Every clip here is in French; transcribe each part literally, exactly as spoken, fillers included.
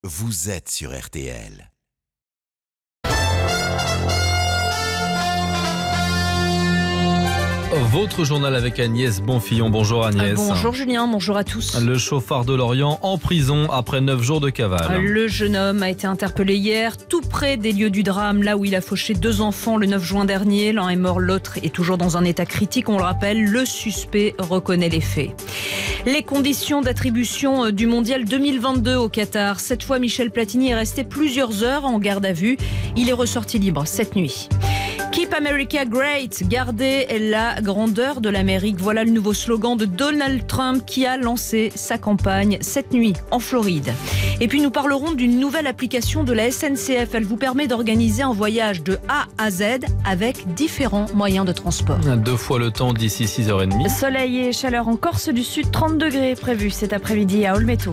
vous êtes sur R T L. Votre journal avec Agnès Bonfillon. Bonjour Agnès. Bonjour Julien, bonjour à tous. Le chauffard de Lorient en prison après neuf jours de cavale. Le jeune homme a été interpellé hier, tout près des lieux du drame, là où il a fauché deux enfants le neuf juin dernier. L'un est mort, l'autre est toujours dans un état critique. On le rappelle, le suspect reconnaît les faits. Les conditions d'attribution du mondial deux mille vingt-deux au Qatar. Cette fois, Michel Platini est resté plusieurs heures en garde à vue. Il est ressorti libre cette nuit. Keep America Great, gardez la grandeur de l'Amérique. Voilà le nouveau slogan de Donald Trump qui a lancé sa campagne cette nuit en Floride. Et puis nous parlerons d'une nouvelle application de la S N C F. Elle vous permet d'organiser un voyage de A à Z avec différents moyens de transport. Deux fois le temps d'ici six heures trente. Soleil et chaleur en Corse du Sud, trente degrés prévus cet après-midi à Olmeto.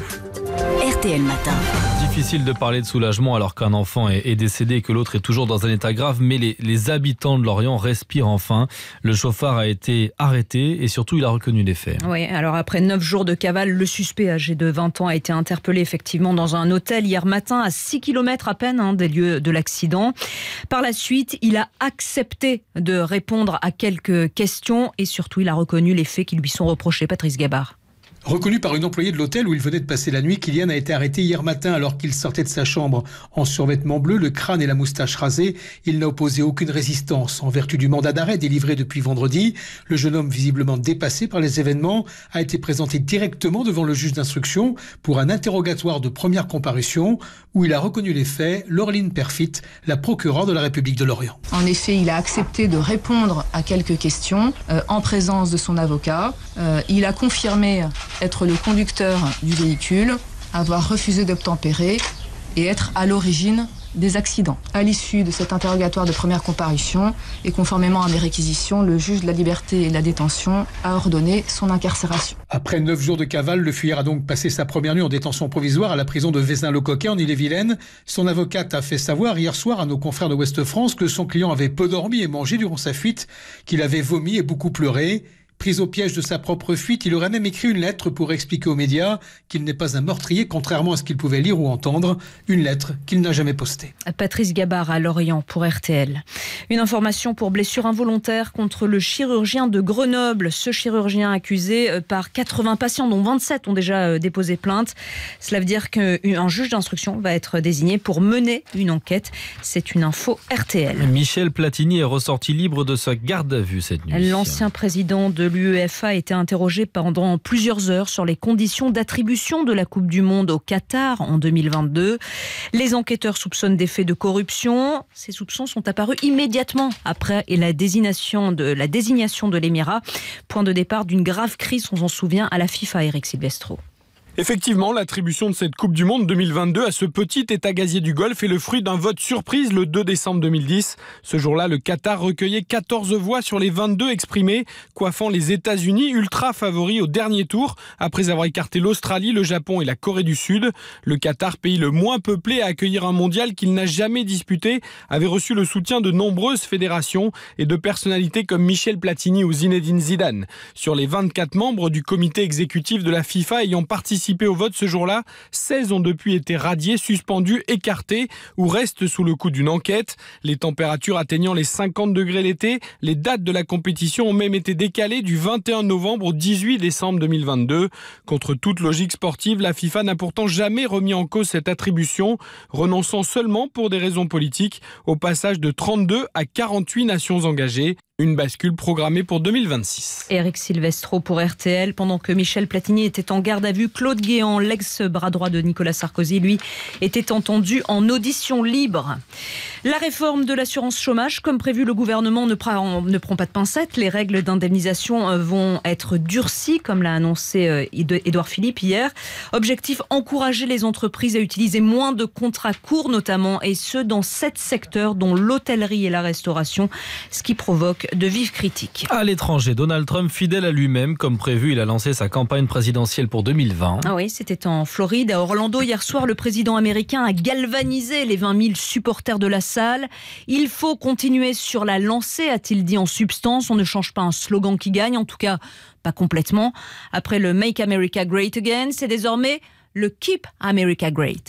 R T L Matin. Difficile de parler de soulagement alors qu'un enfant est, est décédé et que l'autre est toujours dans un état grave, mais les, les habitants de Lorient respirent enfin. Le chauffard a été arrêté et surtout il a reconnu les faits. Oui, alors après neuf jours de cavale, le suspect âgé de vingt ans a été interpellé effectivement dans un hôtel hier matin à six kilomètres à peine hein, des lieux de l'accident. Par la suite, il a accepté de répondre à quelques questions et surtout il a reconnu les faits qui lui sont reprochés. Patrice Gabard. Reconnu par une employée de l'hôtel où il venait de passer la nuit, Kylian a été arrêté hier matin alors qu'il sortait de sa chambre en survêtement bleu, le crâne et la moustache rasés. Il n'a opposé aucune résistance. En vertu du mandat d'arrêt délivré depuis vendredi, le jeune homme visiblement dépassé par les événements a été présenté directement devant le juge d'instruction pour un interrogatoire de première comparution où il a reconnu les faits. Laureline Perfit, la procureure de la République de Lorient. En effet, il a accepté de répondre à quelques questions euh, en présence de son avocat. Euh, il a confirmé être le conducteur du véhicule, avoir refusé d'obtempérer et être à l'origine des accidents. À l'issue de cet interrogatoire de première comparution et conformément à mes réquisitions, le juge de la liberté et de la détention a ordonné son incarcération. Après neuf jours de cavale, le fuyard a donc passé sa première nuit en détention provisoire à la prison de Vézin-le-Coquet en Ille-et-Vilaine. Son avocate a fait savoir hier soir à nos confrères de Ouest France que son client avait peu dormi et mangé durant sa fuite, qu'il avait vomi et beaucoup pleuré. Pris au piège de sa propre fuite, il aurait même écrit une lettre pour expliquer aux médias qu'il n'est pas un meurtrier, contrairement à ce qu'il pouvait lire ou entendre. Une lettre qu'il n'a jamais postée. Patrice Gabard à Lorient pour R T L. Une information pour blessure involontaire contre le chirurgien de Grenoble. Ce chirurgien accusé par quatre-vingts patients, dont vingt-sept ont déjà déposé plainte. Cela veut dire qu'un juge d'instruction va être désigné pour mener une enquête. C'est une info R T L. Michel Platini est ressorti libre de sa garde à vue cette nuit. L'ancien président de l'U E F A a été interrogé pendant plusieurs heures sur les conditions d'attribution de la Coupe du Monde au Qatar en deux mille vingt-deux. Les enquêteurs soupçonnent des faits de corruption. Ces soupçons sont apparus immédiatement après la désignation de, la désignation de l'Émirat. Point de départ d'une grave crise, on s'en souvient, à la FIFA, Eric Silvestro. Effectivement, l'attribution de cette Coupe du Monde deux mille vingt-deux à ce petit État gazier du Golfe est le fruit d'un vote surprise le deux décembre deux mille dix. Ce jour-là, le Qatar recueillait quatorze voix sur les vingt-deux exprimées, coiffant les États-Unis ultra favoris au dernier tour, après avoir écarté l'Australie, le Japon et la Corée du Sud. Le Qatar, pays le moins peuplé à accueillir un mondial qu'il n'a jamais disputé, avait reçu le soutien de nombreuses fédérations et de personnalités comme Michel Platini ou Zinedine Zidane. Sur les vingt-quatre membres du comité exécutif de la FIFA ayant participé au vote ce jour-là, seize ont depuis été radiés, suspendus, écartés ou restent sous le coup d'une enquête. Les températures atteignant les cinquante degrés l'été, les dates de la compétition ont même été décalées du vingt et un novembre au dix-huit décembre deux mille vingt-deux. Contre toute logique sportive, la FIFA n'a pourtant jamais remis en cause cette attribution, renonçant seulement pour des raisons politiques au passage de trente-deux à quarante-huit nations engagées. Une bascule programmée pour deux mille vingt-six. Eric Silvestro pour R T L. Pendant que Michel Platini était en garde à vue, Claude Guéant, l'ex-bras droit de Nicolas Sarkozy, lui, était entendu en audition libre. La réforme de l'assurance chômage, comme prévu, le gouvernement ne prend, ne prend pas de pincettes. Les règles d'indemnisation vont être durcies, comme l'a annoncé Édouard Philippe hier. Objectif, encourager les entreprises à utiliser moins de contrats courts, notamment, et ce, dans sept secteurs, dont l'hôtellerie et la restauration, ce qui provoque de vives critiques. À l'étranger, Donald Trump, fidèle à lui-même, comme prévu, il a lancé sa campagne présidentielle pour deux mille vingt. Ah oui, c'était en Floride, à Orlando. Hier soir, le président américain a galvanisé les vingt mille supporters de la salle. Il faut continuer sur la lancée, a-t-il dit en substance. On ne change pas un slogan qui gagne, en tout cas pas complètement. Après le Make America Great Again, c'est désormais le Keep America Great.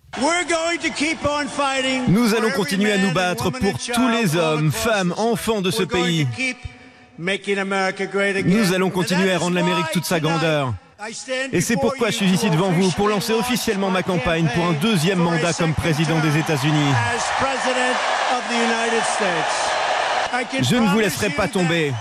Nous allons continuer à nous battre pour tous les hommes, femmes, enfants de ce pays. Nous allons continuer à rendre l'Amérique toute sa grandeur. Et c'est pourquoi je suis ici devant vous, pour lancer officiellement ma campagne pour un deuxième mandat comme président des États-Unis. Je ne vous laisserai pas tomber.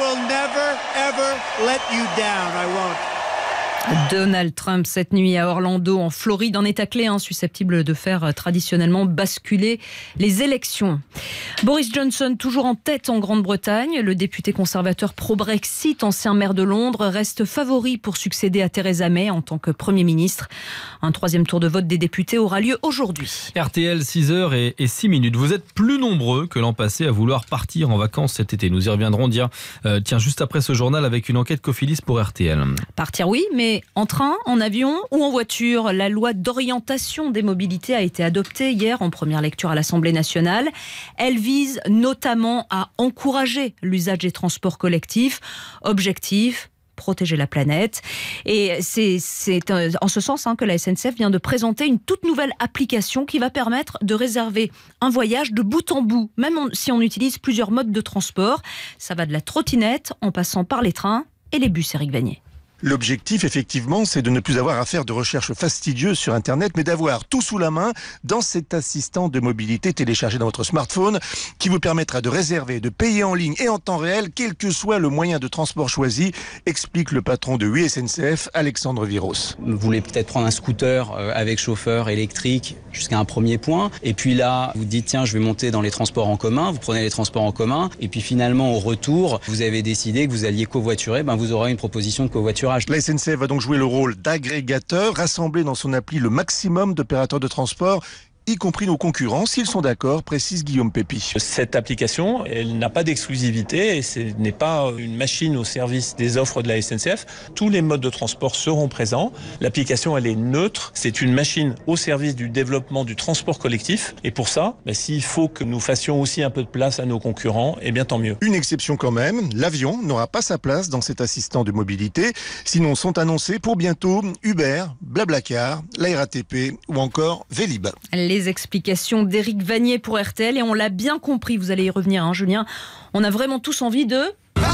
Donald Trump cette nuit à Orlando, en Floride, en état clé, hein, susceptible de faire traditionnellement basculer les élections. Boris Johnson, toujours en tête en Grande-Bretagne. Le député conservateur pro-Brexit, ancien maire de Londres, reste favori pour succéder à Theresa May en tant que Premier ministre. Un troisième tour de vote des députés aura lieu aujourd'hui. R T L, six heures et six minutes. Vous êtes plus nombreux que l'an passé à vouloir partir en vacances cet été. Nous y reviendrons dire, euh, tiens, juste après ce journal avec une enquête Cofidis pour R T L. Partir, oui, mais en train, en avion ou en voiture. La loi d'orientation des mobilités a été adoptée hier en première lecture à l'Assemblée nationale. Elle vise notamment à encourager l'usage des transports collectifs. Objectif, protéger la planète. Et c'est, c'est en ce sens hein, que la S N C F vient de présenter une toute nouvelle application qui va permettre de réserver un voyage de bout en bout, même si on utilise plusieurs modes de transport. Ça va de la trottinette en passant par les trains et les bus, Éric Vanier. L'objectif, effectivement, c'est de ne plus avoir à faire de recherches fastidieuses sur Internet, mais d'avoir tout sous la main dans cet assistant de mobilité téléchargé dans votre smartphone qui vous permettra de réserver, de payer en ligne et en temps réel, quel que soit le moyen de transport choisi, explique le patron de huit S N C F, Alexandre Viros. Vous voulez peut-être prendre un scooter avec chauffeur électrique jusqu'à un premier point, et puis là, vous dites tiens, je vais monter dans les transports en commun, vous prenez les transports en commun, et puis finalement, au retour, vous avez décidé que vous alliez covoiturer, ben vous aurez une proposition de covoiturage. La S N C F va donc jouer le rôle d'agrégateur, rassembler dans son appli le maximum d'opérateurs de transport, y compris nos concurrents, s'ils sont d'accord, précise Guillaume Pépi. Cette application, elle n'a pas d'exclusivité et ce n'est pas une machine au service des offres de la S N C F. Tous les modes de transport seront présents. L'application, elle est neutre. C'est une machine au service du développement du transport collectif. Et pour ça, bah, s'il faut que nous fassions aussi un peu de place à nos concurrents, eh bien tant mieux. Une exception quand même, l'avion n'aura pas sa place dans cet assistant de mobilité. Sinon, sont annoncés pour bientôt Uber, Blablacar, la R A T P ou encore Vélib. Les explications d'Éric Vanier pour R T L, et on l'a bien compris, vous allez y revenir, hein, Julien. On a vraiment tous envie de...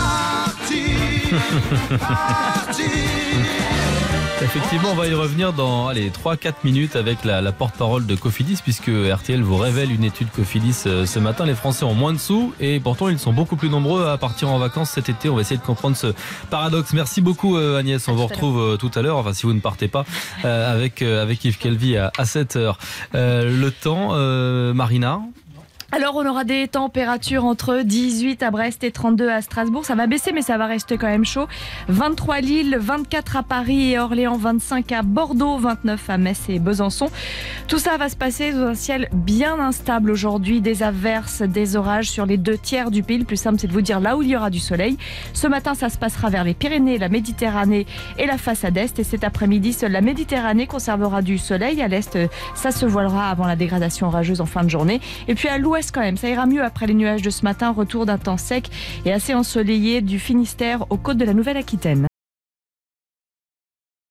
Partir, partir. Effectivement, on va y revenir dans allez, trois à quatre minutes avec la, la porte-parole de Cofidis, puisque R T L vous révèle une étude Cofidis euh, ce matin. Les Français ont moins de sous et pourtant ils sont beaucoup plus nombreux à partir en vacances cet été. On va essayer de comprendre ce paradoxe. Merci beaucoup euh, Agnès, on vous retrouve euh, tout à l'heure, enfin si vous ne partez pas, euh, avec, euh, avec Yves Calvi à, à sept heures. Euh, le temps, euh, Marina ? Alors on aura des températures entre dix-huit à Brest et trente-deux à Strasbourg. Ça va baisser mais ça va rester quand même chaud. vingt-trois à Lille, vingt-quatre à Paris et Orléans, vingt-cinq à Bordeaux, vingt-neuf à Metz et Besançon. Tout ça va se passer sous un ciel bien instable aujourd'hui. Des averses, des orages sur les deux tiers du pays. Le plus simple c'est de vous dire là où il y aura du soleil. Ce matin ça se passera vers les Pyrénées, la Méditerranée et la façade est. Et cet après-midi seule la Méditerranée conservera du soleil. À l'est ça se voilera avant la dégradation orageuse en fin de journée. Et puis à l'ouest quand même, ça ira mieux après les nuages de ce matin. Retour d'un temps sec et assez ensoleillé du Finistère aux côtes de la Nouvelle-Aquitaine.